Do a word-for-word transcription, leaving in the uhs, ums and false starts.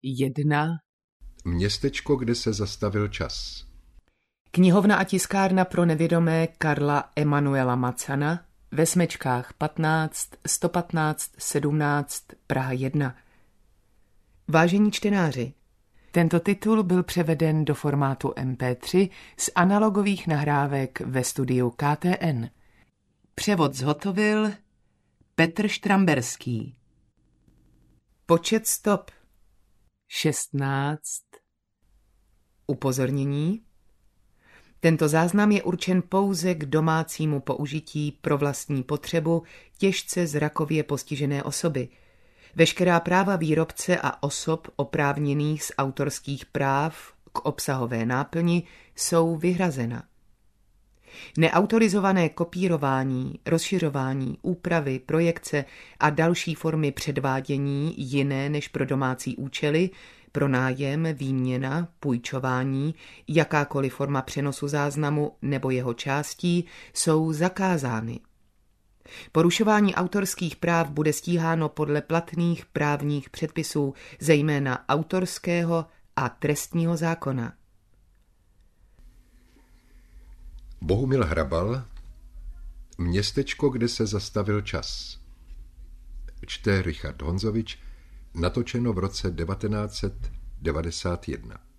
jedna. Městečko, kde se zastavil čas. Knihovna a tiskárna pro nevědomé Karla Emanuela Macana ve Smečkách patnáct, sto patnáct, sedmnáct, Praha jedna. Vážení čtenáři, tento titul byl převeden do formátu em pé tři z analogových nahrávek ve studiu K T N. Převod zhotovil Petr Štramberský. Počet stop šestnáct. Upozornění. Tento záznam je určen pouze k domácímu použití pro vlastní potřebu těžce zrakově postižené osoby. Veškerá práva výrobce a osob oprávněných z autorských práv k obsahové náplni jsou vyhrazena. Neautorizované kopírování, rozšiřování, úpravy, projekce a další formy předvádění jiné než pro domácí účely, pronájem, výměna, půjčování, jakákoliv forma přenosu záznamu nebo jeho částí jsou zakázány. Porušování autorských práv bude stíháno podle platných právních předpisů, zejména autorského a trestního zákona. Bohumil Hrabal, Městečko, kde se zastavil čas. Čte Richard Honzovič, natočeno v roce devatenáct set devadesát jedna.